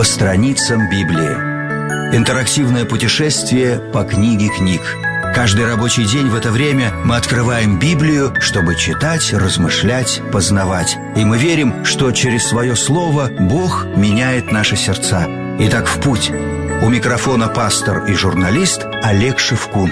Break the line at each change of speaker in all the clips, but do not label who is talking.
страницам Библии. Интерактивное путешествие по книге книг. Каждый рабочий день в это время мы открываем Библию, чтобы читать, размышлять, познавать. И мы верим, что через свое слово Бог меняет наши сердца. Итак, в путь. У микрофона пастор и журналист Олег Шевкун.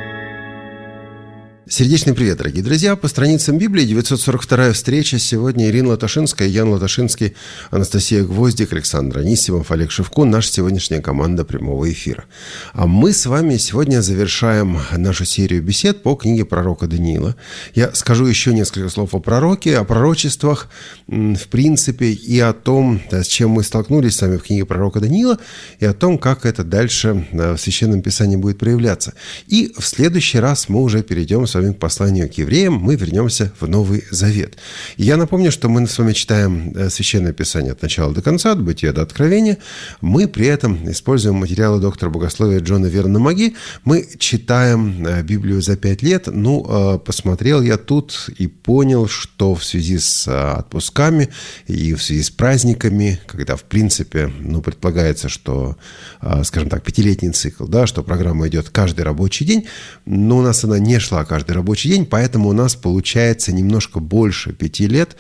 Сердечный привет, дорогие друзья. По страницам Библии 942-я встреча. Сегодня Ирина Латашинская, Ян Латашинский, Анастасия Гвоздик, Александр Анисимов, Олег Шевкун. Наша сегодняшняя команда прямого эфира. А мы с вами сегодня завершаем нашу серию бесед по книге пророка Даниила. Я скажу еще несколько слов о пророке, о пророчествах, в принципе, и о том, с чем мы столкнулись с вами в книге пророка Даниила, и о том, как это дальше в Священном Писании будет проявляться. И в следующий раз мы уже перейдем с вами к посланию к евреям, мы вернемся в Новый Завет. И я напомню, что мы с вами читаем Священное Писание от начала до конца, от Бытия до Откровения. Мы при этом используем материалы доктора богословия Джона Вернона Маги. Мы читаем Библию за 5 лет. Посмотрел я тут и понял, что в связи с отпусками и в связи с праздниками, когда, в принципе, предполагается, что, скажем так, 5-летний цикл, да, что программа идет каждый рабочий день, но у нас она не шла каждый рабочий день, поэтому у нас получается немножко больше 5 лет.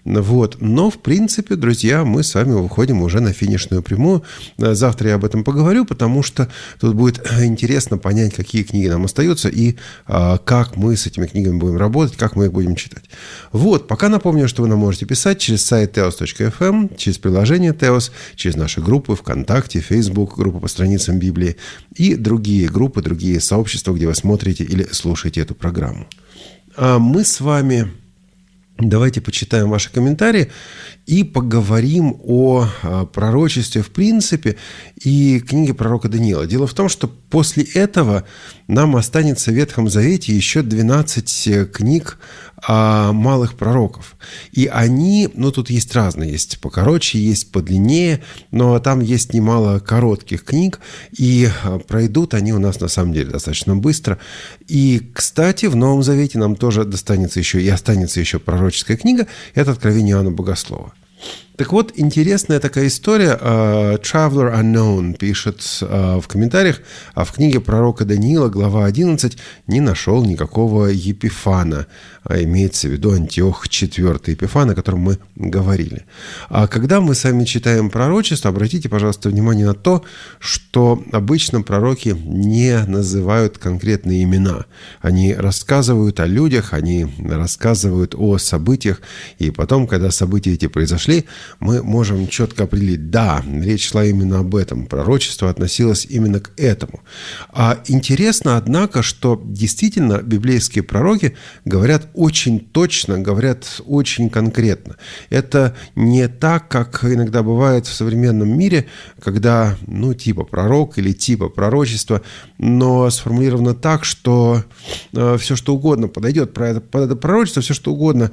Но, в принципе, друзья, мы с вами выходим уже на финишную прямую. Завтра я об этом поговорю, потому что тут будет интересно понять, какие книги нам остаются и как мы с этими книгами будем работать, как мы их будем читать. Пока напомню, что вы нам можете писать через сайт teos.fm, через приложение Teos, через наши группы ВКонтакте, Facebook, группы по страницам Библии и другие группы, другие сообщества, где вы смотрите или слушаете эту программу. А мы с вами давайте почитаем ваши комментарии и поговорим о пророчестве в принципе и книге пророка Даниила. Дело в том, что после этого нам останется в Ветхом Завете еще 12 книг малых пророков. И они, тут есть разные, есть покороче, есть подлиннее, но там есть немало коротких книг, и пройдут они у нас на самом деле достаточно быстро. И, кстати, в Новом Завете нам тоже останется еще пророческая книга, это Откровение Иоанна Богослова. Так вот, интересная такая история. Traveler Unknown пишет в комментариях, в книге пророка Даниила, глава 11, не нашел никакого Епифана. Имеется в виду Антиох IV Епифан, о котором мы говорили. А когда мы сами читаем пророчество, обратите, пожалуйста, внимание на то, что обычно пророки не называют конкретные имена. Они рассказывают о людях, они рассказывают о событиях, и потом, когда события эти произошли, мы можем четко определить, да, речь шла именно об этом, пророчество относилось именно к этому. Интересно, однако, что действительно библейские пророки говорят очень точно, говорят очень конкретно. Это не так, как иногда бывает в современном мире, когда, типа пророк или типа пророчество, но сформулировано так, что все, что угодно подойдет под это пророчество, все, что угодно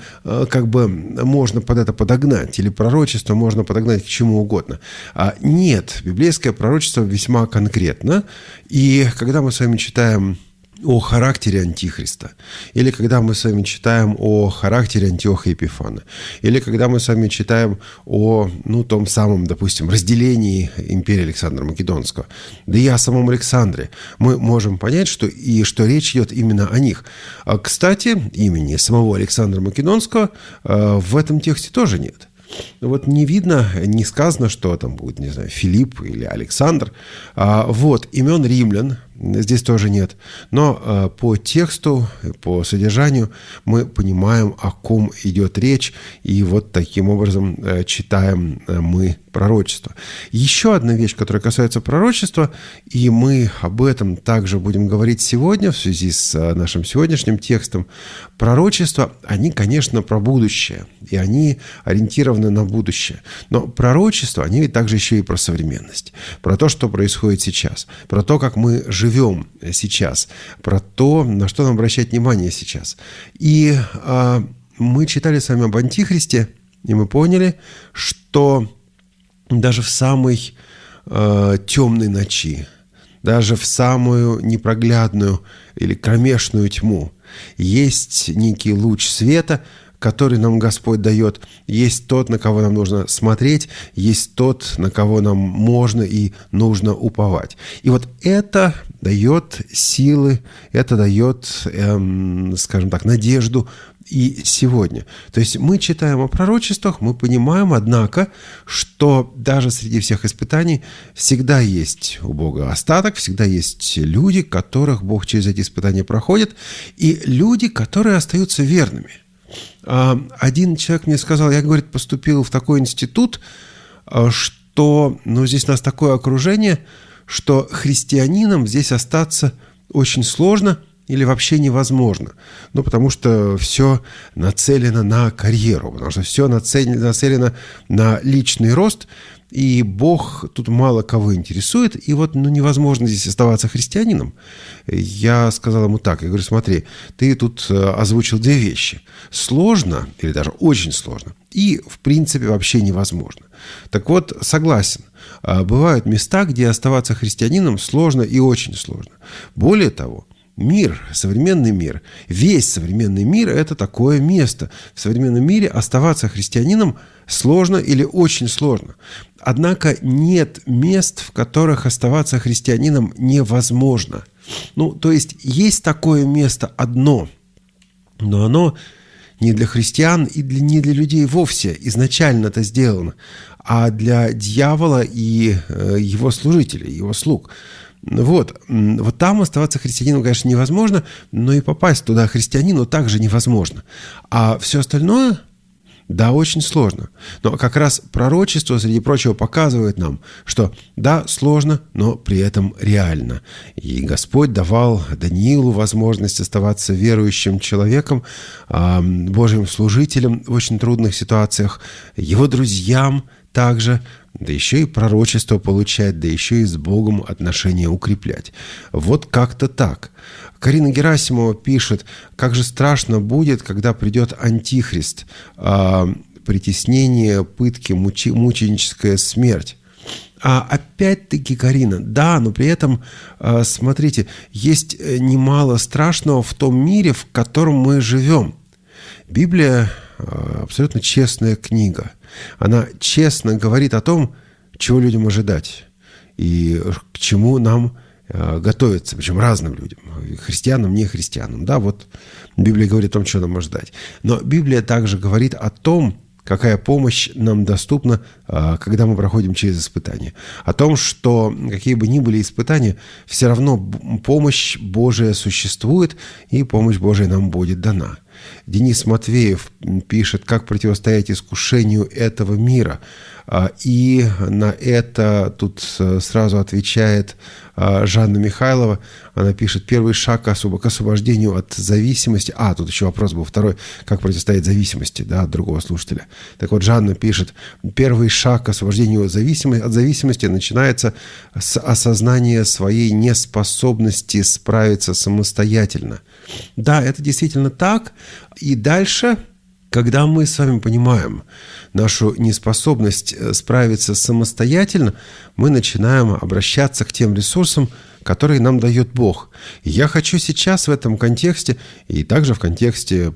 можно под это подогнать, или пророчество можно подогнать к чему угодно. Нет, библейское пророчество весьма конкретно, и когда мы с вами читаем о характере Антихриста, или когда мы с вами читаем о характере Антиоха Епифана, или когда мы с вами читаем о, том самом, допустим, разделении империи Александра Македонского, да и о самом Александре, мы можем понять, что речь идет именно о них. Кстати, имени самого Александра Македонского в этом тексте тоже нет. Не видно, не сказано, что там будет, не знаю, Филипп или Александр. Имен римлян здесь тоже нет. Но по тексту, по содержанию мы понимаем, о ком идет речь. И таким образом читаем мы пророчество. Еще одна вещь, которая касается пророчества, и мы об этом также будем говорить сегодня в связи с нашим сегодняшним текстом. Пророчества, они, конечно, про будущее, и они ориентированы на будущее. Но пророчества, они ведь также еще и про современность, про то, что происходит сейчас, про то, как мы живем сейчас, про то, на что нам обращать внимание сейчас. И мы читали с вами об Антихристе, и мы поняли, что даже в самой темной ночи, даже в самую непроглядную или кромешную тьму есть некий луч света, который нам Господь дает, есть тот, на кого нам нужно смотреть, есть тот, на кого нам можно и нужно уповать. И вот это дает силы, это дает, скажем так, надежду и сегодня. То есть мы читаем о пророчествах, мы понимаем, однако, что даже среди всех испытаний всегда есть у Бога остаток, всегда есть люди, которых Бог через эти испытания проходит, и люди, которые остаются верными. Один человек мне сказал, я, говорит, поступил в такой институт, что здесь у нас такое окружение, что христианинам здесь остаться очень сложно или вообще невозможно. Потому что все нацелено на карьеру, потому что все нацелено на личный рост, и Бог тут мало кого интересует, и вот невозможно здесь оставаться христианином. Я сказал ему так, я говорю, смотри, ты тут озвучил две вещи. Сложно, или даже очень сложно, и в принципе вообще невозможно. Так вот, согласен, бывают места, где оставаться христианином сложно и очень сложно. Более того, мир, современный мир, весь современный мир – это такое место. В современном мире оставаться христианином сложно или очень сложно. Однако нет мест, в которых оставаться христианином невозможно. То есть такое место одно, но оно не для христиан и не для людей вовсе изначально это сделано, а для дьявола и его служителей, его слуг. Вот там оставаться христианином, конечно, невозможно, но и попасть туда христианину также невозможно. А все остальное, да, очень сложно. Но как раз пророчество, среди прочего, показывает нам, что да, сложно, но при этом реально. И Господь давал Даниилу возможность оставаться верующим человеком, Божьим служителем в очень трудных ситуациях, его друзьям также, да еще и пророчество получать, да еще и с Богом отношения укреплять. Вот как-то так. Карина Герасимова пишет, как же страшно будет, когда придет Антихрист, притеснение, пытки, мученическая смерть. Опять-таки, Карина, да, но при этом, смотрите, есть немало страшного в том мире, в котором мы живем. Библия абсолютно честная книга. Она честно говорит о том, чего людям ожидать и к чему нам готовиться, причем разным людям, христианам, не христианам. Да, вот Библия говорит о том, что нам ожидать. Но Библия также говорит о том, какая помощь нам доступна, когда мы проходим через испытания. О том, что какие бы ни были испытания, все равно помощь Божия существует, и помощь Божия нам будет дана. Денис Матвеев пишет, как противостоять искушению этого мира. И на это тут сразу отвечает Жанна Михайлова. Она пишет, первый шаг к освобождению от зависимости. Тут еще вопрос был второй, как противостоять зависимости, да, от другого слушателя. Так вот, Жанна пишет, первый шаг к освобождению от зависимости начинается с осознания своей неспособности справиться самостоятельно. Да, это действительно так. И дальше, когда мы с вами понимаем нашу неспособность справиться самостоятельно, мы начинаем обращаться к тем ресурсам, которые нам дает Бог. И я хочу сейчас в этом контексте, и также в контексте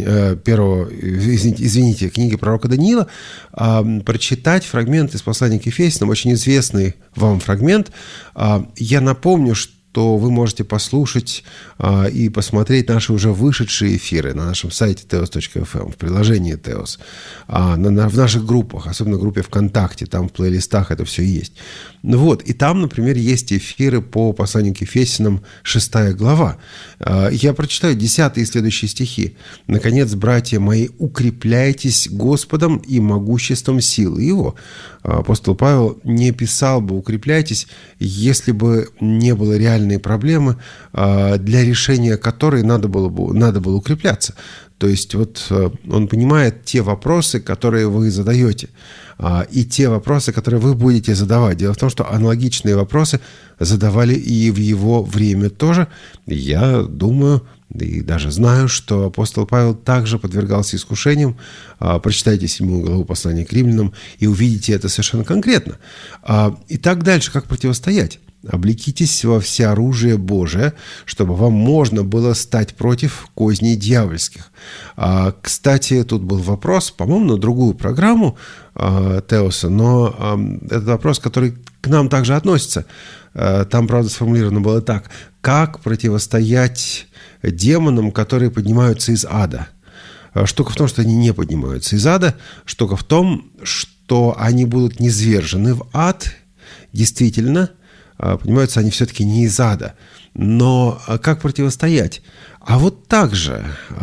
книги пророка Даниила, прочитать фрагмент из послания к Ефесянам, очень известный вам фрагмент. Я напомню, что вы можете послушать и посмотреть наши уже вышедшие эфиры на нашем сайте teos.fm, в приложении Teos, в наших группах, особенно в группе ВКонтакте, там в плейлистах это все есть. И там, например, есть эфиры по посланию к Ефесянам, 6 глава. Я прочитаю 10 и следующие стихи. «Наконец, братья мои, укрепляйтесь Господом и могуществом силы Его». Апостол Павел не писал бы «укрепляйтесь», если бы не было реальной проблемы, для решения которой надо было укрепляться. То есть он понимает те вопросы, которые вы задаете, и те вопросы, которые вы будете задавать. Дело в том, что аналогичные вопросы задавали и в его время тоже. Я думаю, и даже знаю, что апостол Павел также подвергался искушениям. Прочитайте 7 главу послания к римлянам и увидите это совершенно конкретно. Итак, дальше как противостоять? облекитесь во всеоружие Божие, чтобы вам можно было стать против козней дьявольских. Кстати, тут был вопрос, по-моему, на другую программу Теоса, но это вопрос, который к нам также относится. Там, правда, сформулировано было так: как противостоять демонам, которые поднимаются из ада? Штука в том, что они не поднимаются из ада. Штука в том, что они будут низвержены в ад. Действительно, поднимаются они все-таки не из ада. Но как противостоять? А вот так же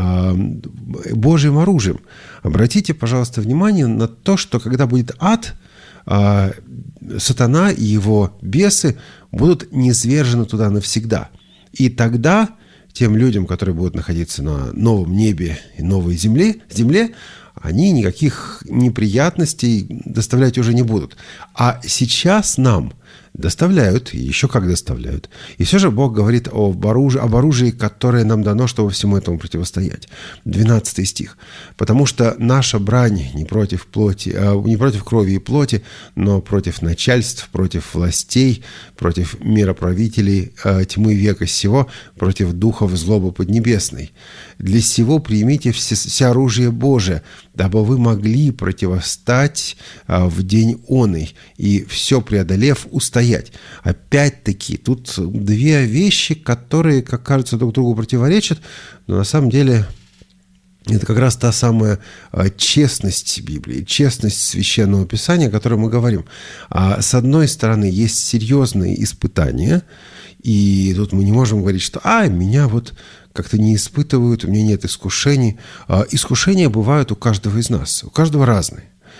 Божьим оружием. Обратите, пожалуйста, внимание на то, что когда будет ад, сатана и его бесы будут низвержены туда навсегда. И тогда тем людям, которые будут находиться на новом небе и новой земле, они никаких неприятностей доставлять уже не будут. А сейчас нам доставляют, и еще как доставляют. И все же Бог говорит об оружии, которое нам дано, чтобы всему этому противостоять. 12 стих. «Потому что наша брань не против крови и плоти, но против начальств, против властей, против мироправителей тьмы века сего, против духов злобы поднебесной. Для сего примите всеоружие Божие, дабы вы могли противостать в день оный, и все преодолев, устоять». Опять-таки, тут две вещи, которые, как кажется, друг другу противоречат, но на самом деле это как раз та самая честность Библии, честность Священного Писания, о которой мы говорим. С одной стороны, есть серьезные испытания, и тут мы не можем говорить, что меня вот как-то не испытывают, у меня нет искушений. Искушения бывают у каждого из нас, у каждого разные.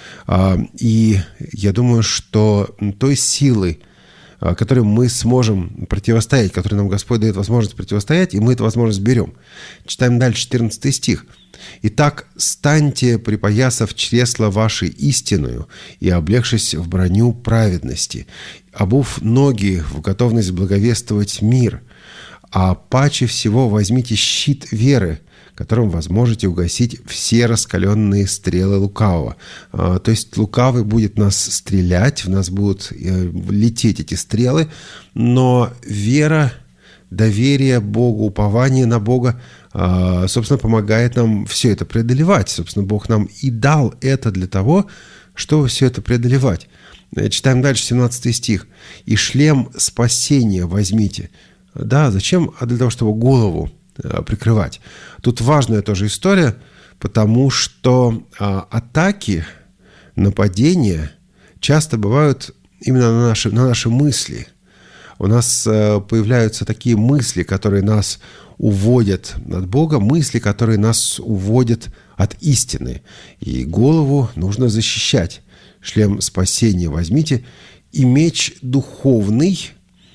И я думаю, что той силой, которой мы сможем противостоять, которой нам Господь дает возможность противостоять, и мы эту возможность берем. Читаем дальше 14 стих. «Итак, станьте, припоясав чресла вашей истинную и облегшись в броню праведности, обув ноги в готовность благовествовать мир, а паче всего возьмите щит веры, которым вы сможете угасить все раскаленные стрелы лукавого». То есть лукавый будет нас стрелять, в нас будут лететь эти стрелы, но вера, доверие Богу, упование на Бога, собственно, помогает нам все это преодолевать. Собственно, Бог нам и дал это для того, чтобы все это преодолевать. Читаем дальше 17 стих. «И шлем спасения возьмите». Да, зачем? Для того, чтобы голову прикрывать. Тут важная тоже история, потому что атаки, нападения часто бывают именно на наши мысли. У нас появляются такие мысли, которые нас уводят от Бога, мысли, которые нас уводят от истины. И голову нужно защищать. Шлем спасения возьмите, и меч духовный,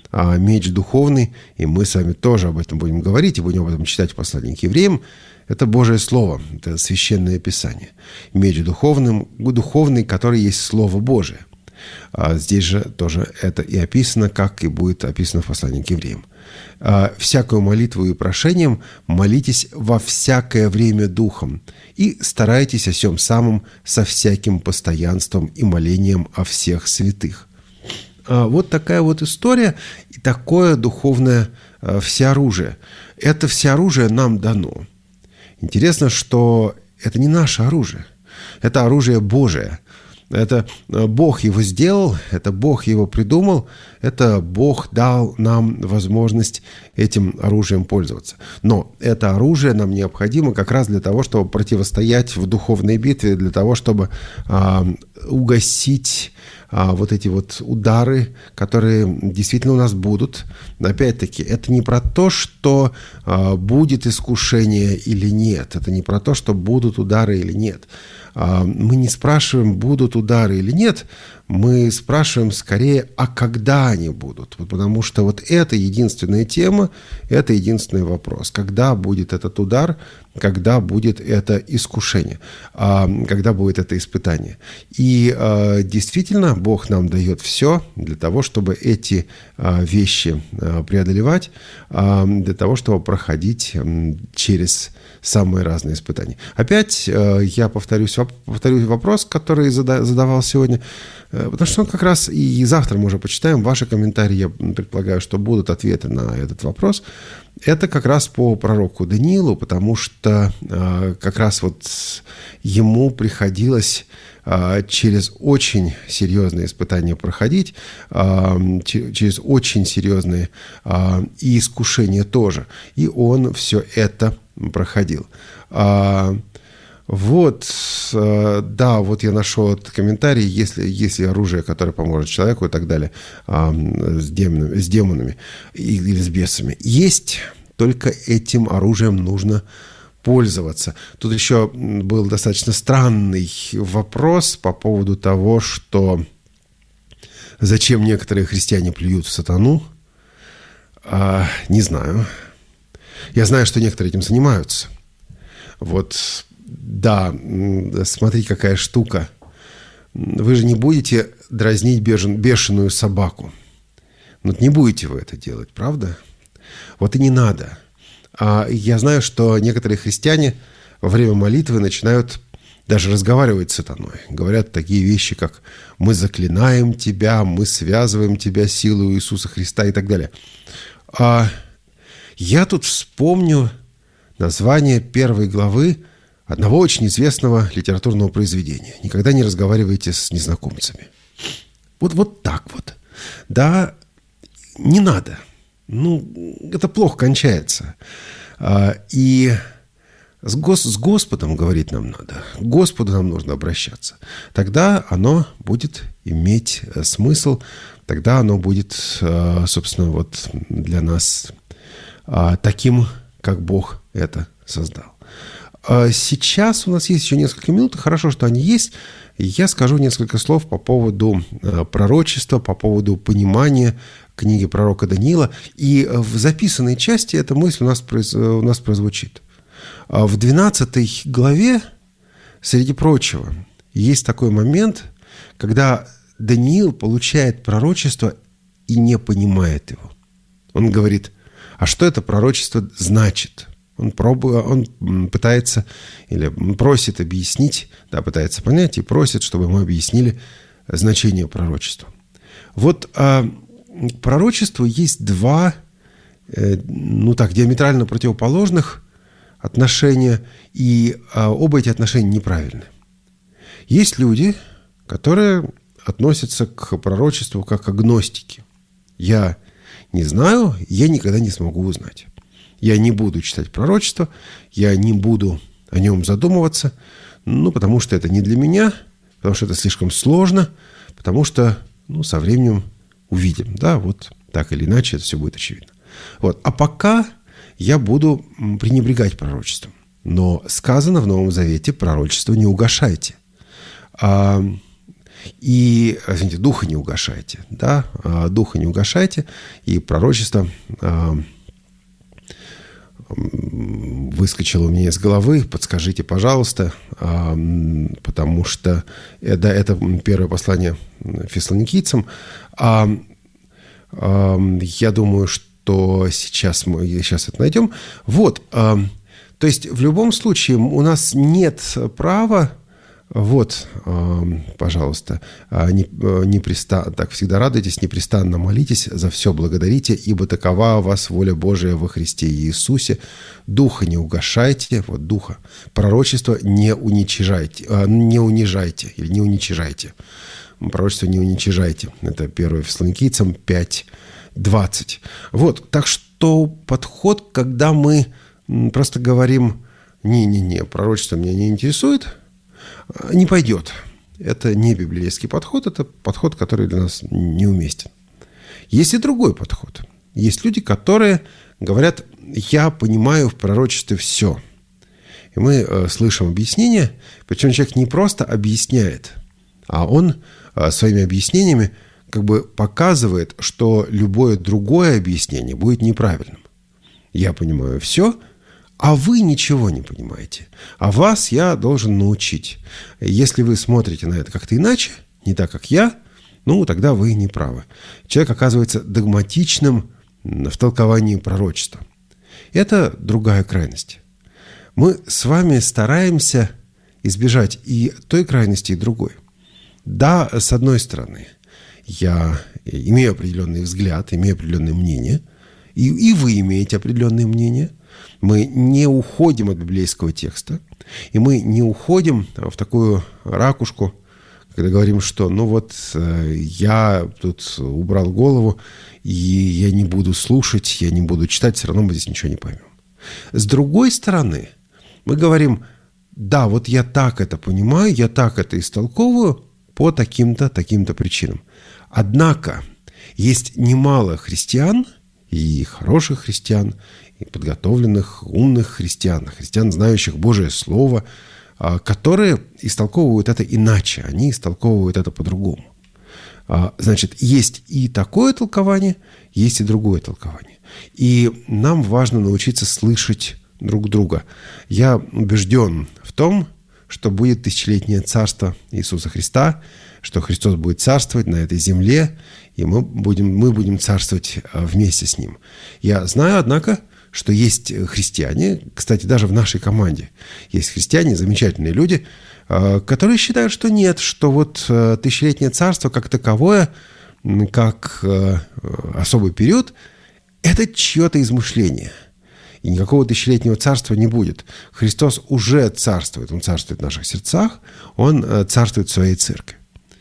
и мы с вами тоже об этом будем говорить, и будем об этом читать в послании к евреям, это Божие Слово, это Священное Писание. Меч духовный, который есть Слово Божие. Здесь же тоже это и описано, как и будет описано в послании к евреям. «Всякую молитву и прошением молитесь во всякое время духом, и старайтесь о сем самом со всяким постоянством и молением о всех святых». Вот такая вот история и такое духовное всеоружие. Это всеоружие нам дано. Интересно, что это не наше оружие. Это оружие Божие. Это Бог его сделал, это Бог его придумал, это Бог дал нам возможность этим оружием пользоваться. Но это оружие нам необходимо как раз для того, чтобы противостоять в духовной битве, для того, чтобы угасить вот эти вот удары, которые действительно у нас будут. Опять-таки, это не про то, что будет искушение или нет. Это не про то, что будут удары или нет. Мы не спрашиваем, будут удары или нет. Мы спрашиваем скорее, а когда они будут. Потому что вот это единственная тема, это единственный вопрос. Когда будет этот удар, когда будет это искушение, когда будет это испытание. И действительно, Бог нам дает все для того, чтобы эти вещи преодолевать, для того, чтобы проходить через самые разные испытания. Опять я повторю вопрос, который задавал сегодня, потому что он как раз и завтра мы уже почитаем ваши комментарии. Я предполагаю, что будут ответы на этот вопрос. Это как раз по пророку Даниилу, потому что как раз вот ему приходилось через очень серьезные испытания проходить, через очень серьезные и искушения тоже. И он все это проходил. Вот, да, вот я нашел этот комментарий, если оружие, которое поможет человеку и так далее, с демонами или с бесами. Есть, только этим оружием нужно пользоваться. Тут еще был достаточно странный вопрос по поводу того, что зачем некоторые христиане плюют в сатану. Не знаю. Я знаю, что некоторые этим занимаются. Вот, да, смотри, какая штука. Вы же не будете дразнить бешеную собаку. Ну, не будете вы это делать, правда? Вот и не надо. Я знаю, что некоторые христиане во время молитвы начинают даже разговаривать с сатаной. Говорят такие вещи, как «мы заклинаем тебя», «мы связываем тебя силой Иисуса Христа» и так далее. Я тут вспомню название 1 главы одного очень известного литературного произведения. «Никогда не разговаривайте с незнакомцами». Вот так вот. Да, не надо. Ну, это плохо кончается. И с Господом говорить нам надо. К Господу нам нужно обращаться. Тогда оно будет иметь смысл. Тогда оно будет, собственно, вот для нас таким, как Бог это создал. Сейчас у нас есть еще несколько минут. Хорошо, что они есть. Я скажу несколько слов по поводу пророчества, по поводу понимания книги пророка Даниила. И в записанной части эта мысль у нас прозвучит. В 12 главе, среди прочего, есть такой момент, когда Даниил получает пророчество и не понимает его. Он говорит: а что это пророчество значит? Он пытается или просит объяснить, да, пытается понять и просит, чтобы мы объяснили значение пророчества. Вот к пророчеству есть два, диаметрально противоположных отношения, и оба эти отношения неправильны. Есть люди, которые относятся к пророчеству как агностики. Я не знаю, я никогда не смогу узнать. Я не буду читать пророчество, я не буду о нем задумываться, потому что это не для меня, потому что это слишком сложно, потому что, со временем увидим, да, вот так или иначе это все будет очевидно. Вот. А пока я буду пренебрегать пророчеством. Но сказано в Новом Завете: пророчество не угашайте. Духа не угашайте, да, духа не угашайте, и пророчество выскочило у меня из головы, подскажите, пожалуйста, потому что это первое послание фессалоникийцам. Я думаю, что сейчас мы это найдем. Вот, то есть в любом случае у нас нет права. Вот, пожалуйста, так всегда радуйтесь, непрестанно молитесь, за все благодарите, ибо такова у вас воля Божия во Христе Иисусе. Духа не угашайте, вот духа. Пророчество не уничижайте. Пророчество не уничижайте. Это 1 Фессалоникийцам 5:20. Вот, так что подход, когда мы просто говорим: не, пророчество меня не интересует, не пойдет. Это не библейский подход, это подход, который для нас неуместен. Есть и другой подход. Есть люди, которые говорят: я понимаю в пророчестве все. И мы слышим объяснение, причем человек не просто объясняет, а он своими объяснениями как бы показывает, что любое другое объяснение будет неправильным. Я понимаю все, а вы ничего не понимаете. А вас я должен научить. Если вы смотрите на это как-то иначе, не так, как я, тогда вы не правы. Человек оказывается догматичным в толковании пророчества. Это другая крайность. Мы с вами стараемся избежать и той крайности, и другой. Да, с одной стороны, я имею определенный взгляд, имею определенное мнение, и вы имеете определенное мнение. Мы не уходим от библейского текста, и мы не уходим в такую ракушку, когда говорим, что я тут убрал голову, и я не буду слушать, я не буду читать, все равно мы здесь ничего не поймем. С другой стороны, мы говорим, да, вот я так это понимаю, я так это истолковываю по таким-то причинам. Однако есть немало христиан, и хороших христиан, и подготовленных, умных христиан, знающих Божие Слово, которые истолковывают это иначе, они истолковывают это по-другому. Значит, есть и такое толкование, есть и другое толкование. И нам важно научиться слышать друг друга. Я убежден в том, что будет тысячелетнее царство Иисуса Христа, что Христос будет царствовать на этой земле, и мы будем царствовать вместе с Ним. Я знаю, однако, что есть христиане, кстати, даже в нашей команде есть христиане, замечательные люди, которые считают, что нет, что вот тысячелетнее царство как таковое, как особый период, это чье-то измышление. И никакого тысячелетнего царства не будет. Христос уже царствует. Он царствует в наших сердцах, Он царствует в Своей церкви.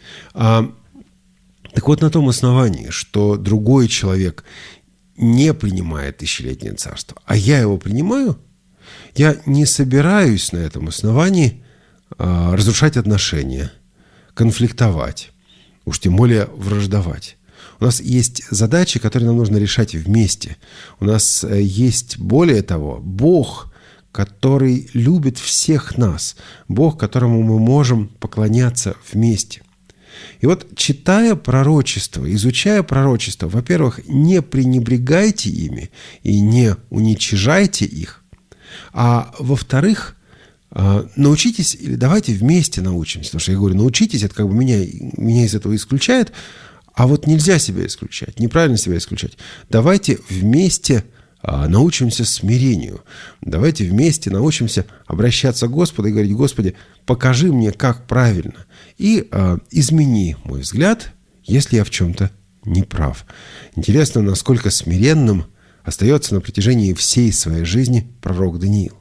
Так вот, на том основании, что другой человек не принимает тысячелетнее царство, а я его принимаю, я не собираюсь на этом основании разрушать отношения, конфликтовать, уж тем более враждовать. У нас есть задачи, которые нам нужно решать вместе. У нас есть, более того, Бог, который любит всех нас, Бог, которому мы можем поклоняться вместе. И вот, читая пророчество, изучая пророчество, во-первых, не пренебрегайте ими и не уничижайте их, а во-вторых, научитесь, или давайте вместе научимся, потому что я говорю, научитесь, это как бы меня из этого исключает, а вот нельзя себя исключать, неправильно себя исключать. Давайте вместе научимся смирению. Давайте вместе научимся обращаться к Господу и говорить: Господи, покажи мне, как правильно, и измени мой взгляд, если я в чем-то не прав. Интересно, насколько смиренным остается на протяжении всей своей жизни пророк Даниил.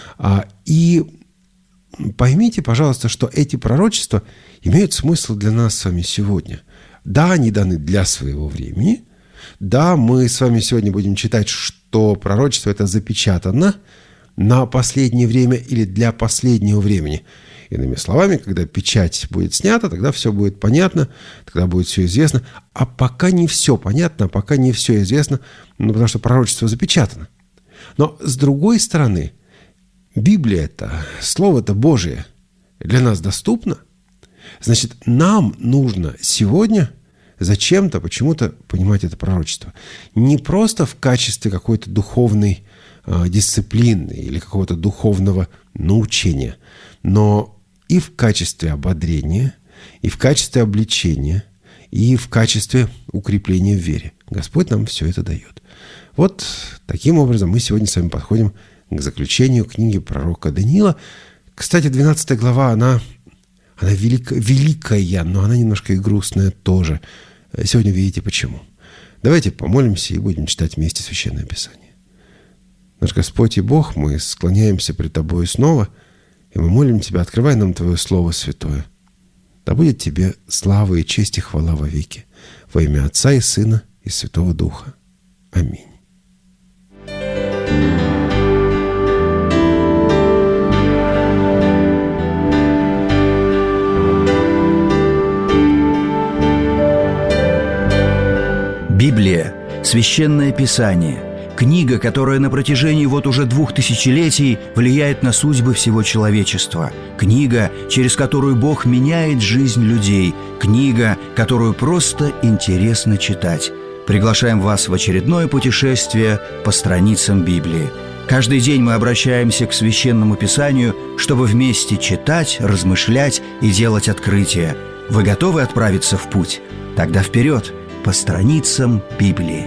И поймите, пожалуйста, что эти пророчества имеют смысл для нас с вами сегодня. Да, они даны для своего времени. Да, мы с вами сегодня будем читать, что пророчество это запечатано на последнее время или для последнего времени. Иными словами, когда печать будет снята, тогда все будет понятно, тогда будет все известно. А пока не все понятно, пока не все известно, потому что пророчество запечатано. Но с другой стороны, Библия-то, Слово-то Божие для нас доступно. Значит, нам нужно сегодня зачем-то, почему-то понимать это пророчество. Не просто в качестве какой-то духовной дисциплины или какого-то духовного научения, но и в качестве ободрения, и в качестве обличения, и в качестве укрепления в вере. Господь нам все это дает. Вот таким образом мы сегодня с вами подходим к заключению книги пророка Даниила. Кстати, 12 глава, она великая, но она немножко и грустная тоже. Сегодня видите почему. Давайте помолимся и будем читать вместе Священное Писание. Наш Господь и Бог, мы склоняемся пред Тобой снова, и мы молим Тебя, открывай нам Твое Слово Святое. Да будет Тебе слава и честь и хвала во веки. Во имя Отца и Сына и Святого Духа. Аминь.
Библия – Священное Писание, книга, которая на протяжении вот уже 2000 летий влияет на судьбы всего человечества, книга, через которую Бог меняет жизнь людей, книга, которую просто интересно читать. Приглашаем вас в очередное путешествие по страницам Библии. Каждый день мы обращаемся к Священному Писанию, чтобы вместе читать, размышлять и делать открытия. Вы готовы отправиться в путь? Тогда вперед по страницам Библии.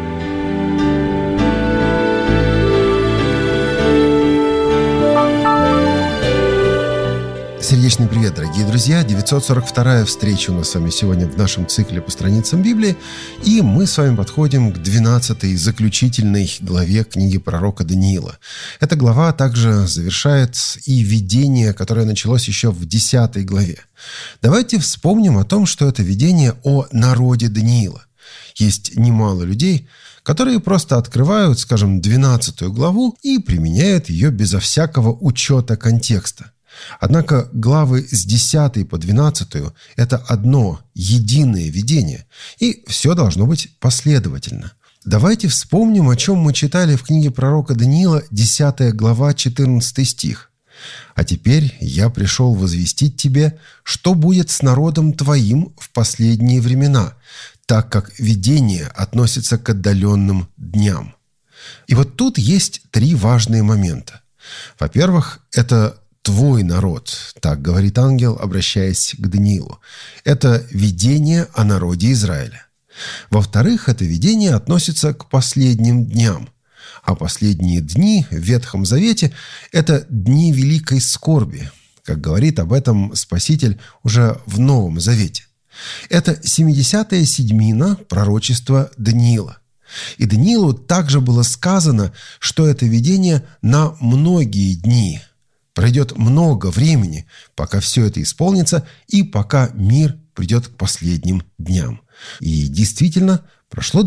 Сердечный привет, дорогие друзья! 942-я встреча у нас с вами сегодня в нашем цикле по страницам Библии. И мы с вами подходим к 12-й заключительной главе книги пророка Даниила. Эта глава также завершает и видение, которое началось еще в 10 главе. Давайте вспомним о том, что это видение о народе Даниила. Есть немало людей, которые просто открывают, скажем, 12 главу и применяют ее безо всякого учета контекста. Однако главы с 10 по 12 – это одно единое видение, и все должно быть последовательно. Давайте вспомним, о чем мы читали в книге пророка Даниила, 10 глава, 14 стих. «А теперь я пришел возвестить тебе, что будет с народом твоим в последние времена, так как видение относится к отдаленным дням». И вот тут есть 3 важные момента. Во-первых, это «твой народ», так говорит ангел, обращаясь к Даниилу. Это видение о народе Израиля. Во-вторых, это видение относится к последним дням. А последние дни в Ветхом Завете – это дни великой скорби, как говорит об этом Спаситель уже в Новом Завете. Это 70-я седьмина пророчества Даниила. И Даниилу также было сказано, что это видение на многие дни. Пройдет много времени, пока все это исполнится, и пока мир придет к последним дням. И действительно, прошло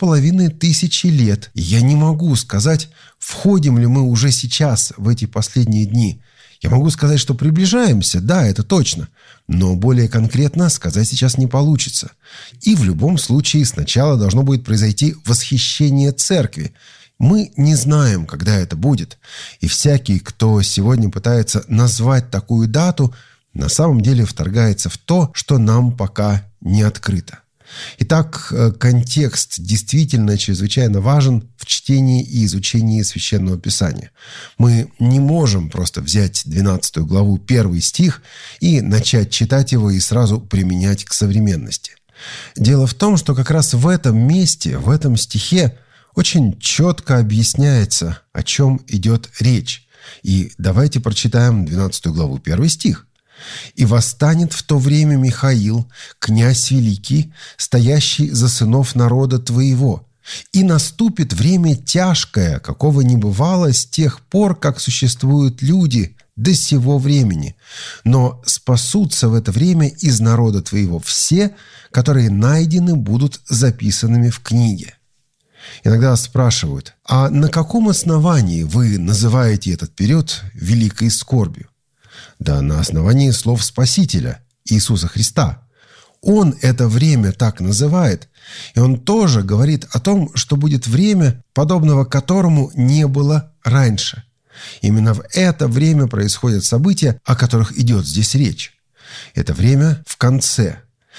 2500 лет, и я не могу сказать, входим ли мы уже сейчас в эти последние дни. Я могу сказать, что приближаемся, да, это точно, но более конкретно сказать сейчас не получится. И в любом случае сначала должно будет произойти восхищение церкви. Мы не знаем, когда это будет, и всякий, кто сегодня пытается назвать такую дату, на самом деле вторгается в то, что нам пока не открыто. Итак, контекст действительно чрезвычайно важен в чтении и изучении Священного Писания. Мы не можем просто взять 12 главу, 1 стих и начать читать его и сразу применять к современности. Дело в том, что как раз в этом месте, в этом стихе очень четко объясняется, о чем идет речь. И давайте прочитаем 12 главу, 1 стих. «И восстанет в то время Михаил, князь великий, стоящий за сынов народа твоего, и наступит время тяжкое, какого не бывало с тех пор, как существуют люди до сего времени. Но спасутся в это время из народа твоего все, которые найдены будут записанными в книге». Иногда спрашивают, а на каком основании вы называете этот период великой скорбью? Да на основании слов Спасителя, Иисуса Христа. Он это время так называет, и Он тоже говорит о том, что будет время, подобного которому не было раньше. Именно в это время происходят события, о которых идет здесь речь. Это время в конце.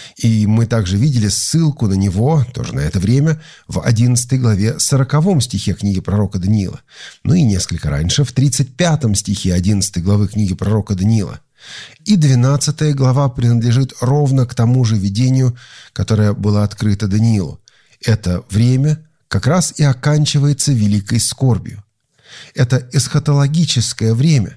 И мы также видели ссылку на него, тоже на это время, в 11 главе 40 стихе книги пророка Даниила. Ну и несколько раньше, в 35 стихе 11 главы книги пророка Даниила. И 12 глава принадлежит ровно к тому же видению, которое было открыто Даниилу. Это время как раз и оканчивается великой скорбью. Это эсхатологическое время.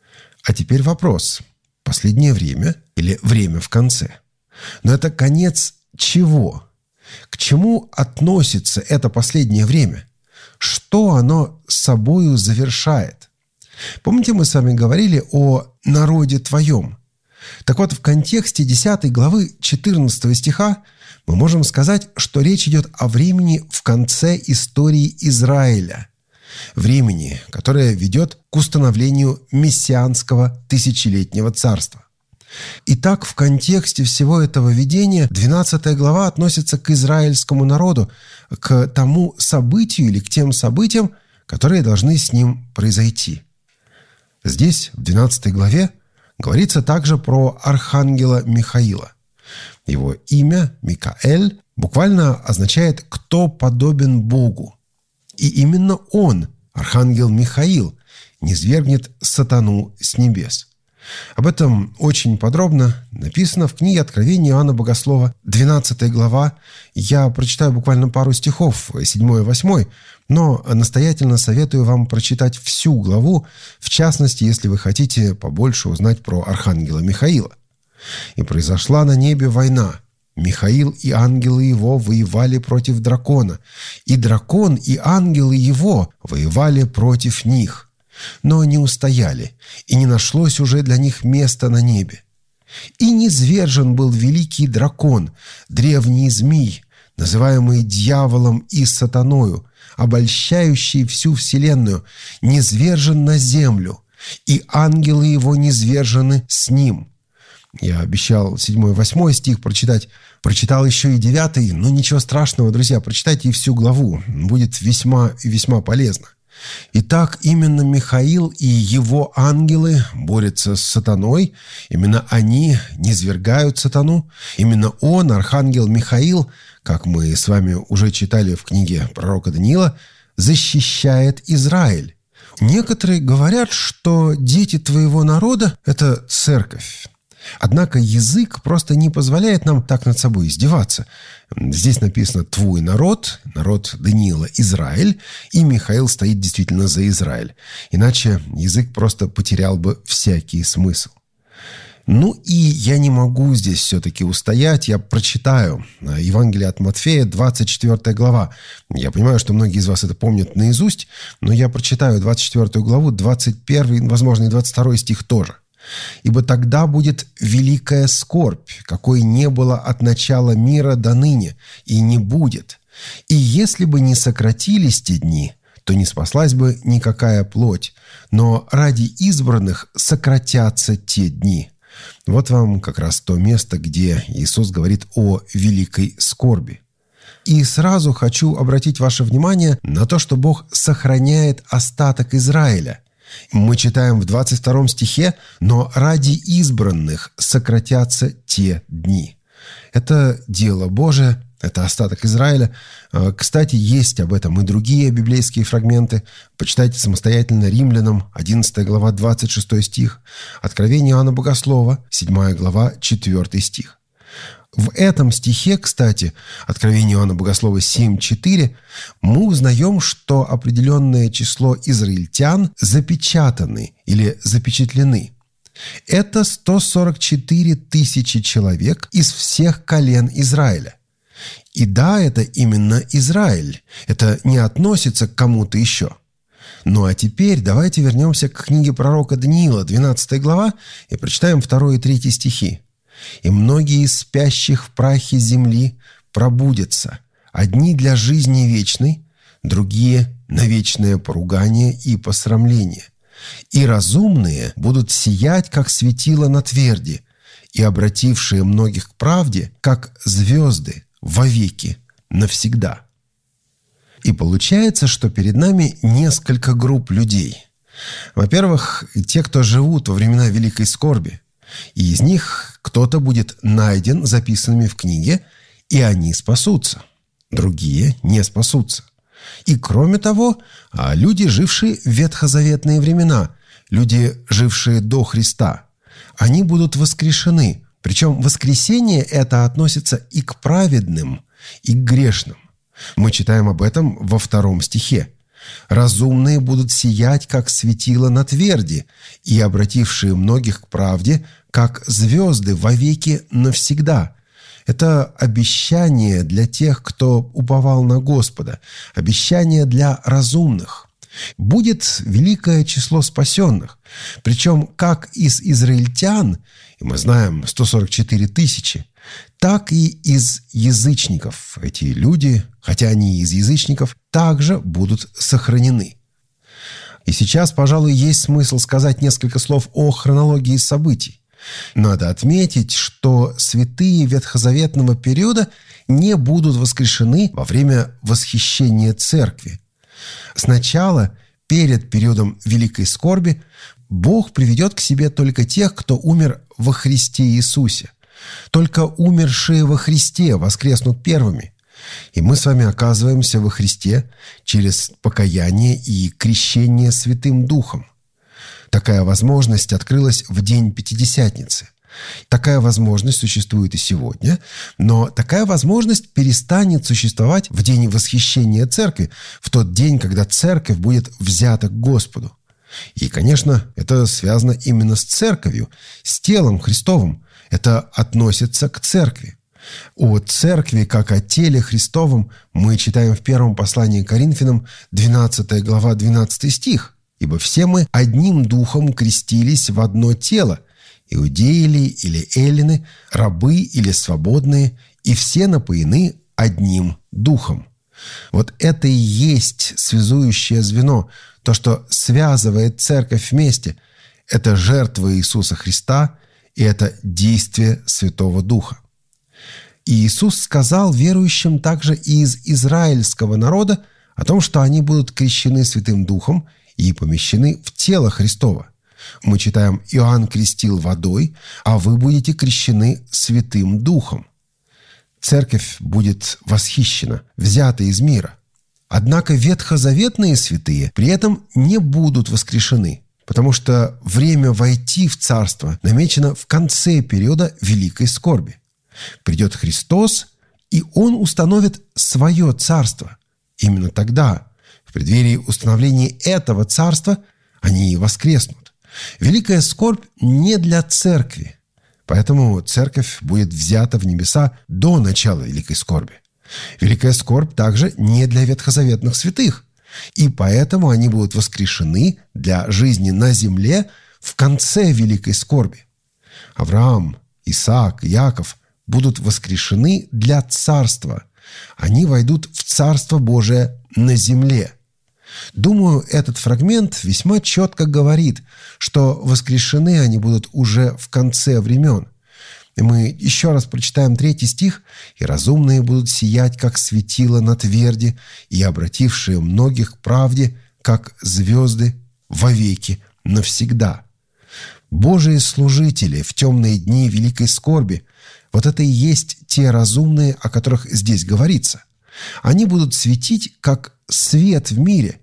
А теперь вопрос: последнее время или время в конце? Но это конец чего? К чему относится это последнее время? Что оно собою завершает? Помните, мы с вами говорили о народе твоем? Так вот, в контексте 10 главы 14 стиха мы можем сказать, что речь идет о времени в конце истории Израиля. Времени, которое ведет к установлению мессианского тысячелетнего царства. Итак, в контексте всего этого видения 12 глава относится к израильскому народу, к тому событию или к тем событиям, которые должны с ним произойти. Здесь, в 12 главе, говорится также про архангела Михаила. Его имя, Микаэль, буквально означает «кто подобен Богу». И именно он, архангел Михаил, низвергнет сатану с небес. Об этом очень подробно написано в книге Откровения Иоанна Богослова, 12 глава. Я прочитаю буквально пару стихов, 7 и 8, но настоятельно советую вам прочитать всю главу, в частности, если вы хотите побольше узнать про архангела Михаила. «И произошла на небе война. Михаил и ангелы его воевали против дракона, и дракон и ангелы его воевали против них. Но не устояли, и не нашлось уже для них места на небе. И низвержен был великий дракон, древний змий, называемый дьяволом и сатаною, обольщающий всю вселенную, низвержен на землю, и ангелы его низвержены с ним». Я обещал 7 и 8 стих прочитать. Прочитал еще и 9, но ничего страшного, друзья, прочитайте и всю главу. Будет весьма и весьма полезно. Итак, именно Михаил и его ангелы борются с сатаной. Именно они низвергают сатану. Именно он, архангел Михаил, как мы с вами уже читали в книге пророка Даниила, защищает Израиль. Некоторые говорят, что дети твоего народа – это церковь. Однако язык просто не позволяет нам так над собой издеваться. Здесь написано «твой народ», народ Даниила – Израиль, и Михаил стоит действительно за Израиль. Иначе язык просто потерял бы всякий смысл. Ну и я не могу здесь все-таки устоять. Я прочитаю Евангелие от Матфея, 24 глава. Я понимаю, что многие из вас это помнят наизусть, но я прочитаю 24 главу, 21, возможно, и 22 стих тоже. «Ибо тогда будет великая скорбь, какой не было от начала мира до ныне, и не будет. И если бы не сократились те дни, то не спаслась бы никакая плоть, но ради избранных сократятся те дни». Вот вам как раз то место, где Иисус говорит о великой скорби. И сразу хочу обратить ваше внимание на то, что Бог сохраняет остаток Израиля. Мы читаем в 22 стихе: «Но ради избранных сократятся те дни». Это дело Божие, это остаток Израиля. Кстати, есть об этом и другие библейские фрагменты. Почитайте самостоятельно Римлянам, 11 глава, 26 стих, Откровение Иоанна Богослова, 7 глава, 4 стих. В этом стихе, кстати, Откровение Иоанна Богослова 7.4, мы узнаем, что определенное число израильтян запечатаны или запечатлены. Это 144 тысячи человек из всех колен Израиля. И да, это именно Израиль. Это не относится к кому-то еще. Ну а теперь давайте вернемся к книге пророка Даниила, 12 глава, и прочитаем 2 и 3 стихи. «И многие из спящих в прахе земли пробудятся, одни для жизни вечной, другие на вечное поругание и посрамление. И разумные будут сиять, как светило на тверди, и обратившие многих к правде, как звезды, вовеки, навсегда». И получается, что перед нами несколько групп людей. Во-первых, те, кто живут во времена великой скорби. И из них кто-то будет найден записанными в книге, и они спасутся. Другие не спасутся. И кроме того, люди, жившие в ветхозаветные времена, люди, жившие до Христа, они будут воскрешены. Причем воскресение это относится и к праведным, и к грешным. Мы читаем об этом во 2 стихе. «Разумные будут сиять, как светило на тверди, и обратившие многих к правде, как звезды вовеки навсегда». Это обещание для тех, кто уповал на Господа, обещание для разумных. Будет великое число спасенных, причем как из израильтян, и мы знаем 144 тысячи, так и из язычников. Эти люди, хотя они и из язычников, также будут сохранены. И сейчас, пожалуй, есть смысл сказать несколько слов о хронологии событий. Надо отметить, что святые ветхозаветного периода не будут воскрешены во время восхищения церкви. Сначала, перед периодом великой скорби, Бог приведет к себе только тех, кто умер во Христе Иисусе. Только умершие во Христе воскреснут первыми. И мы с вами оказываемся во Христе через покаяние и крещение Святым Духом. Такая возможность открылась в день Пятидесятницы. Такая возможность существует и сегодня, но такая возможность перестанет существовать в день восхищения Церкви, в тот день, когда Церковь будет взята к Господу. И, конечно, это связано именно с Церковью, с телом Христовым. Это относится к Церкви. О Церкви, как о теле Христовом, мы читаем в первом послании к Коринфянам, 12 глава, 12 стих. «Ибо все мы одним духом крестились в одно тело, иудеи ли или эллины, рабы или свободные, и все напоены одним духом». Вот это и есть связующее звено, то, что связывает церковь вместе. Это жертва Иисуса Христа, и это действие Святого Духа. И Иисус сказал верующим также и из израильского народа о том, что они будут крещены Святым Духом и помещены в тело Христово. Мы читаем: «Иоанн крестил водой, а вы будете крещены Святым Духом». Церковь будет восхищена, взята из мира. Однако ветхозаветные святые при этом не будут воскрешены, потому что время войти в Царство намечено в конце периода великой скорби. Придет Христос, и Он установит свое Царство. Именно тогда, в преддверии установления этого Царства, они и воскреснут. Великая скорбь не для Церкви, поэтому Церковь будет взята в небеса до начала великой скорби. Великая скорбь также не для ветхозаветных святых, и поэтому они будут воскрешены для жизни на земле в конце великой скорби. Авраам, Исаак, Иаков будут воскрешены для царства. Они войдут в Царство Божие на земле. Думаю, этот фрагмент весьма четко говорит, что воскрешены они будут уже в конце времен. И мы еще раз прочитаем 3 стих. «И разумные будут сиять, как светило на тверди, и обратившие многих к правде, как звезды вовеки навсегда». Божии служители в темные дни великой скорби – вот это и есть те разумные, о которых здесь говорится. Они будут светить, как свет в мире.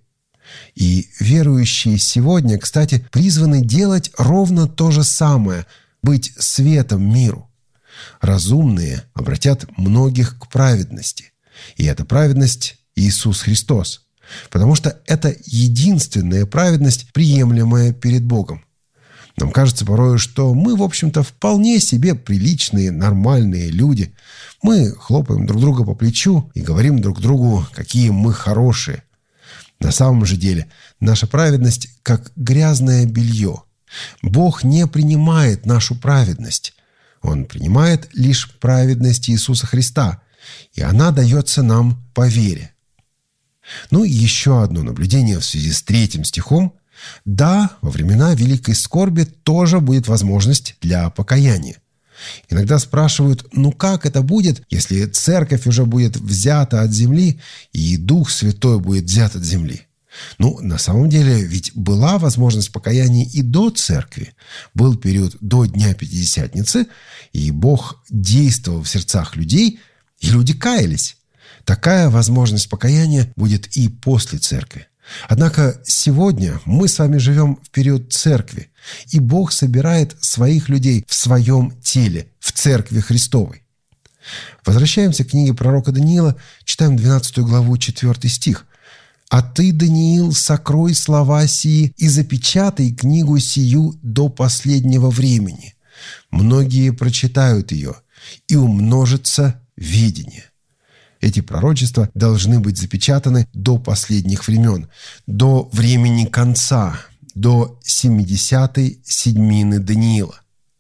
И верующие сегодня, кстати, призваны делать ровно то же самое – быть светом миру. Разумные обратят многих к праведности. И эта праведность – Иисус Христос. Потому что это единственная праведность, приемлемая перед Богом. Нам кажется порой, что мы, в общем-то, вполне себе приличные, нормальные люди. Мы хлопаем друг друга по плечу и говорим друг другу, какие мы хорошие. На самом же деле, наша праведность как грязное белье. Бог не принимает нашу праведность. Он принимает лишь праведность Иисуса Христа, и она дается нам по вере. Ну и еще одно наблюдение в связи с 3 стихом. Да, во времена великой скорби тоже будет возможность для покаяния. Иногда спрашивают, как это будет, если церковь уже будет взята от земли и Дух Святой будет взят от земли? На самом деле, ведь была возможность покаяния и до церкви. Был период до Дня Пятидесятницы, и Бог действовал в сердцах людей, и люди каялись. Такая возможность покаяния будет и после церкви. Однако сегодня мы с вами живем в период церкви, и Бог собирает своих людей в своем теле, в церкви Христовой. Возвращаемся к книге пророка Даниила, читаем 12 главу, 4 стих. «А ты, Даниил, сокрой слова сии и запечатай книгу сию до последнего времени. Многие прочитают ее, и умножится ведение». Эти пророчества должны быть запечатаны до последних времен, до времени конца, до 70-й седьмины Даниила.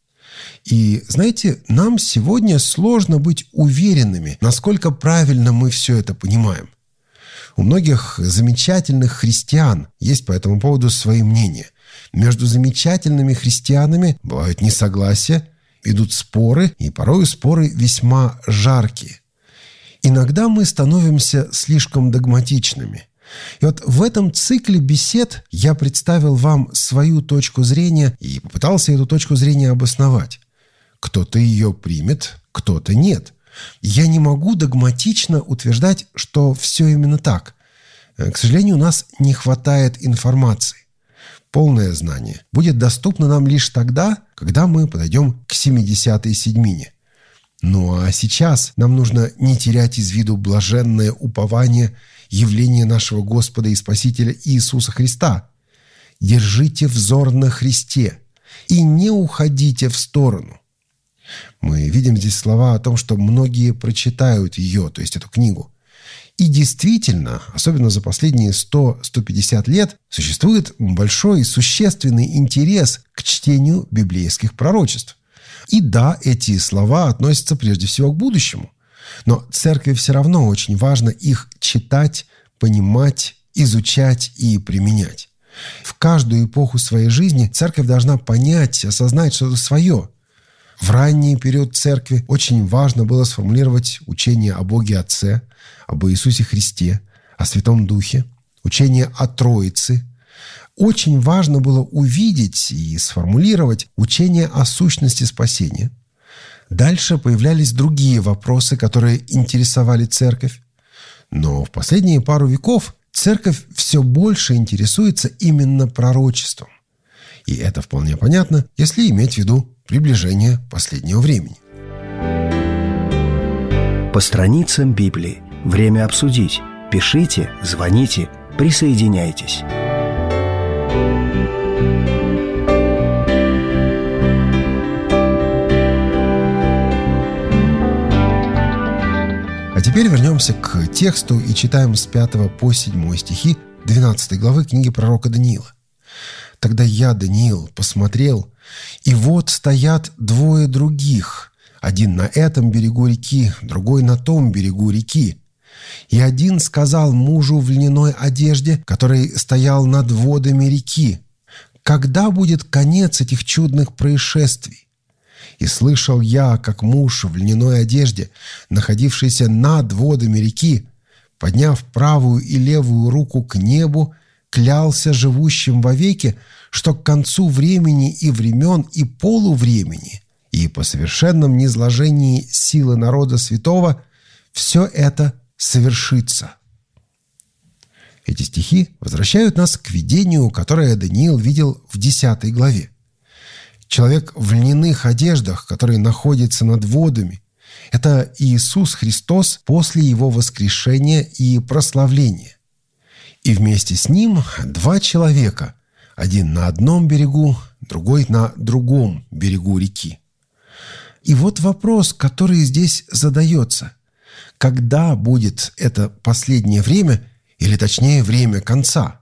И, знаете, нам сегодня сложно быть уверенными, насколько правильно мы все это понимаем. У многих замечательных христиан есть по этому поводу свои мнения. Между замечательными христианами бывают несогласия, идут споры, и порой споры весьма жаркие. Иногда мы становимся слишком догматичными. И вот в этом цикле бесед я представил вам свою точку зрения и попытался эту точку зрения обосновать. Кто-то ее примет, кто-то нет. Я не могу догматично утверждать, что все именно так. К сожалению, у нас не хватает информации. полное знание будет доступно нам лишь тогда, когда мы подойдем к 70-й седьмине. Ну а сейчас нам нужно не терять из виду блаженное упование явления нашего Господа и Спасителя Иисуса Христа. Держите взор на Христе и не уходите в сторону. Мы видим здесь слова о том, что многие прочитают ее, то есть эту книгу. И действительно, особенно за последние 100-150 лет, существует большой и существенный интерес к чтению библейских пророчеств. И да, эти слова относятся прежде всего к будущему. Но церкви все равно очень важно их читать, понимать, изучать и применять. В каждую эпоху своей жизни церковь должна понять, осознать что-то свое. В ранний период церкви очень важно было сформулировать учение о Боге Отце, об Иисусе Христе, о Святом Духе, учение о Троице. Очень важно было увидеть и сформулировать учение о сущности спасения. Дальше появлялись другие вопросы, которые интересовали церковь. Но в последние пару веков церковь все больше интересуется именно пророчеством. И это вполне понятно, если иметь в виду приближение последнего времени.
По страницам Библии. Время обсудить. Пишите, звоните, присоединяйтесь.
А теперь вернемся к тексту и читаем с 5 по 7 стихи 12 главы книги пророка Даниила. «Тогда я, Даниил, посмотрел, и вот стоят двое других, один на этом берегу реки, другой на том берегу реки. И один сказал мужу в льняной одежде, который стоял над водами реки: когда будет конец этих чудных происшествий? И слышал я, как муж в льняной одежде, находившийся над водами реки, подняв правую и левую руку к небу, клялся живущим вовеки, что к концу времени и времен и полувремени и по совершенном низложении силы народа святого все это совершится». Эти стихи возвращают нас к видению, которое Даниил видел в 10 главе. Человек в льняных одеждах, который находится над водами, это Иисус Христос после Его воскрешения и прославления. И вместе с Ним два человека, один на одном берегу, другой на другом берегу реки. И вот вопрос, который здесь задается. Когда будет это последнее время, или точнее время конца?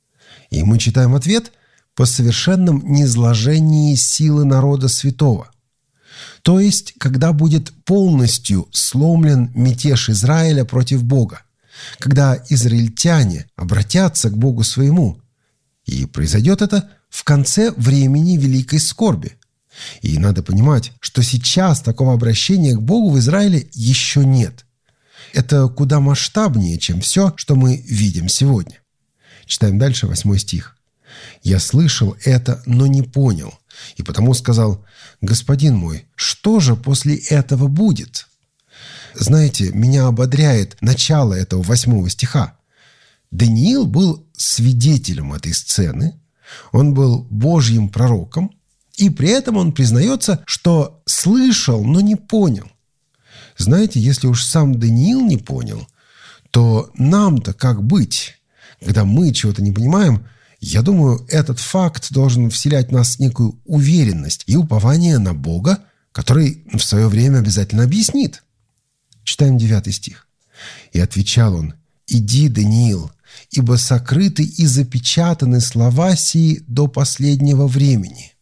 И мы читаем ответ: по совершенном низложении силы народа святого. То есть, когда будет полностью сломлен мятеж Израиля против Бога, когда израильтяне обратятся к Богу своему. И произойдет это в конце времени великой скорби. И надо понимать, что сейчас такого обращения к Богу в Израиле еще нет. Это куда масштабнее, чем все, что мы видим сегодня. Читаем дальше 8 стих. «Я слышал это, но не понял, и потому сказал: Господин мой, что же после этого будет?» Знаете, меня ободряет начало этого 8 стиха. Даниил был свидетелем этой сцены, он был Божьим пророком, и при этом он признается, что слышал, но не понял. Знаете, если уж сам Даниил не понял, то нам-то как быть? Когда мы чего-то не понимаем, я думаю, этот факт должен вселять в нас некую уверенность и упование на Бога, который в свое время обязательно объяснит. Читаем 9 стих. «И отвечал он: иди, Даниил, ибо сокрыты и запечатаны слова сии до последнего времени».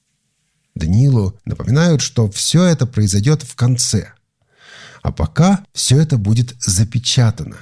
Даниилу напоминают, что все это произойдет в конце. А пока все это будет запечатано.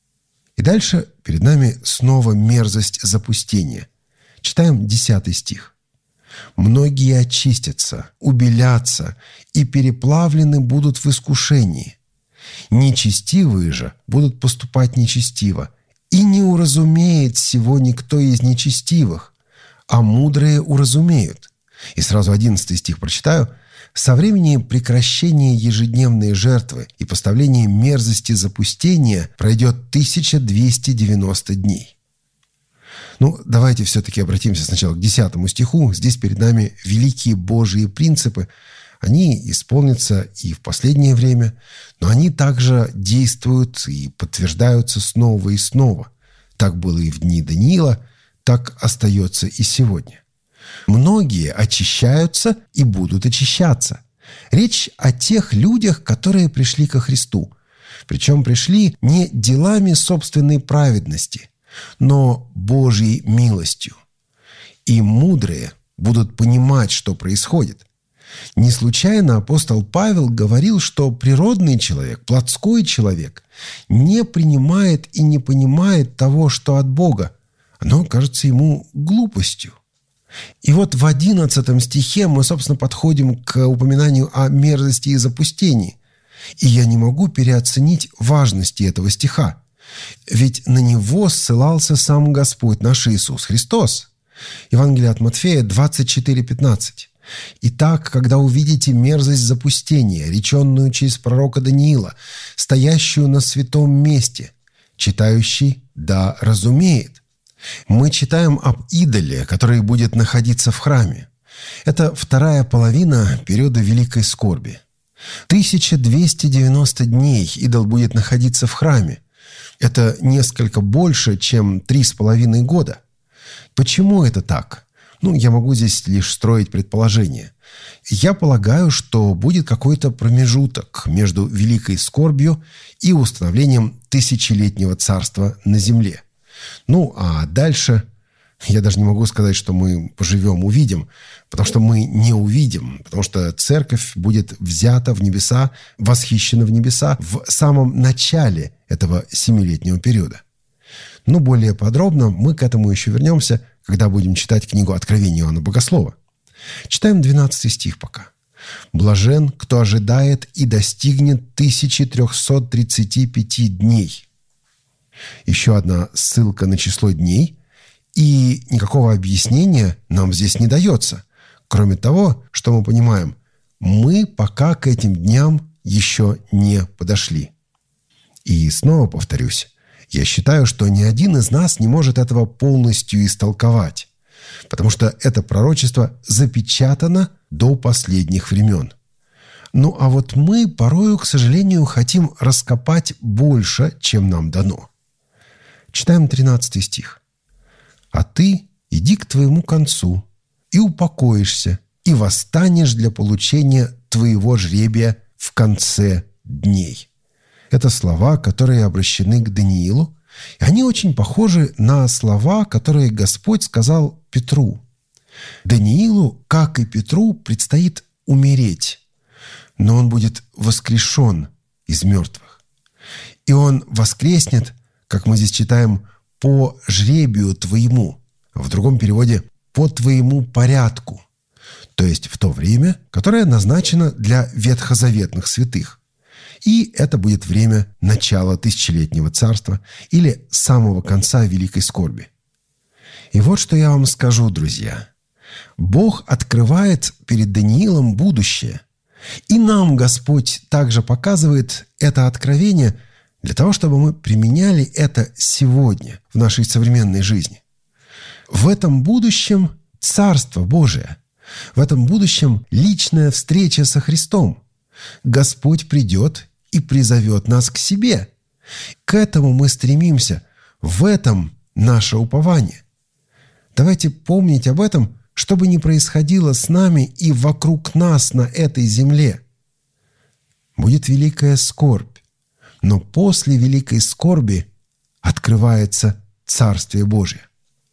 И дальше перед нами снова мерзость запустения. Читаем 10 стих. «Многие очистятся, убелятся и переплавлены будут в искушении. Нечестивые же будут поступать нечестиво, и не уразумеет сего никто из нечестивых, а мудрые уразумеют». И сразу 11 стих прочитаю. «Со времени прекращения ежедневной жертвы и поставления мерзости запустения пройдет 1290 дней». Давайте все-таки обратимся сначала к 10 стиху. Здесь перед нами великие Божьи принципы. Они исполнятся и в последнее время, но они также действуют и подтверждаются снова и снова. Так было и в дни Даниила, так остается и сегодня. Многие очищаются и будут очищаться. Речь о тех людях, которые пришли ко Христу. Причем пришли не делами собственной праведности, но Божьей милостью. И мудрые будут понимать, что происходит. Не случайно апостол Павел говорил, что природный человек, плотской человек, не принимает и не понимает того, что от Бога. Оно кажется ему глупостью. И вот в 11 стихе мы, собственно, подходим к упоминанию о мерзости и запустении. И я не могу переоценить важности этого стиха. Ведь на него ссылался сам Господь наш Иисус Христос. Евангелие от Матфея 24:15. «Итак, когда увидите мерзость запустения, реченную через пророка Даниила, стоящую на святом месте, читающий да разумеет». Мы читаем об идоле, который будет находиться в храме. Это вторая половина периода Великой Скорби. 1290 дней идол будет находиться в храме. Это несколько больше, чем 3,5 года. Почему это так? Я могу здесь лишь строить предположения. Я полагаю, что будет какой-то промежуток между Великой Скорбью и установлением тысячелетнего царства на земле. А дальше я даже не могу сказать, что мы поживем, увидим, потому что мы не увидим, потому что церковь будет взята в небеса, восхищена в небеса в самом начале этого 7-летнего периода. Более подробно мы к этому еще вернемся, когда будем читать книгу Откровения Иоанна Богослова. Читаем 12 стих пока. «Блажен, кто ожидает и достигнет 1335 дней». Еще одна ссылка на число дней, и никакого объяснения нам здесь не дается. Кроме того, что мы понимаем, мы пока к этим дням еще не подошли. И снова повторюсь, я считаю, что ни один из нас не может этого полностью истолковать, потому что это пророчество запечатано до последних времен. А вот мы порою, к сожалению, хотим раскопать больше, чем нам дано. Читаем 13 стих. «А ты иди к твоему концу, и упокоишься, и восстанешь для получения твоего жребия в конце дней». Это слова, которые обращены к Даниилу, и они очень похожи на слова, которые Господь сказал Петру. Даниилу, как и Петру, предстоит умереть, но он будет воскрешен из мертвых. И он воскреснет, как мы здесь читаем, по жребию твоему, в другом переводе по твоему порядку, то есть в то время, которое назначено для ветхозаветных святых. И это будет время начала тысячелетнего царства или самого конца Великой Скорби. И вот что я вам скажу, друзья. Бог открывает перед Даниилом будущее. И нам Господь также показывает это откровение для того, чтобы мы применяли это сегодня в нашей современной жизни. В этом будущем Царство Божие. В этом будущем личная встреча со Христом. Господь придет и призовет нас к себе. К этому мы стремимся. В этом наше упование. Давайте помнить об этом, чтобы не происходило с нами и вокруг нас на этой земле. Будет великая скорбь. Но после великой скорби открывается Царствие Божие.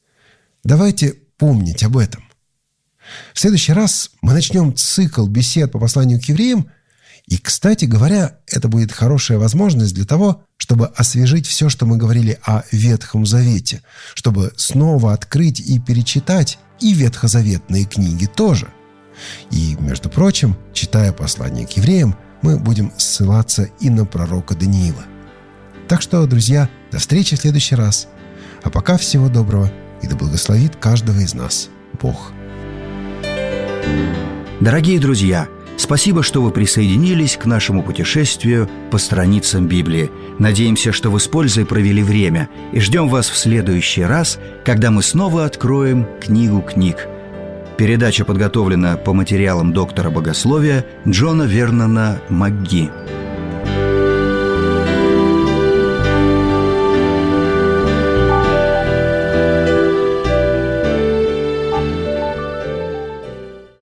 Давайте помнить об этом. В следующий раз мы начнем цикл бесед по посланию к евреям. И, кстати говоря, это будет хорошая возможность для того, чтобы освежить все, что мы говорили о Ветхом Завете, чтобы снова открыть и перечитать и ветхозаветные книги тоже. И, между прочим, читая послание к евреям, мы будем ссылаться и на пророка Даниила. Так что, друзья, до встречи в следующий раз. А пока всего доброго, и да благословит каждого из нас Бог.
Дорогие друзья, спасибо, что вы присоединились к нашему путешествию по страницам Библии. Надеемся, что вы с пользой провели время, и ждем вас в следующий раз, когда мы снова откроем книгу книг. Передача подготовлена по материалам доктора богословия Джона Вернона МакГи.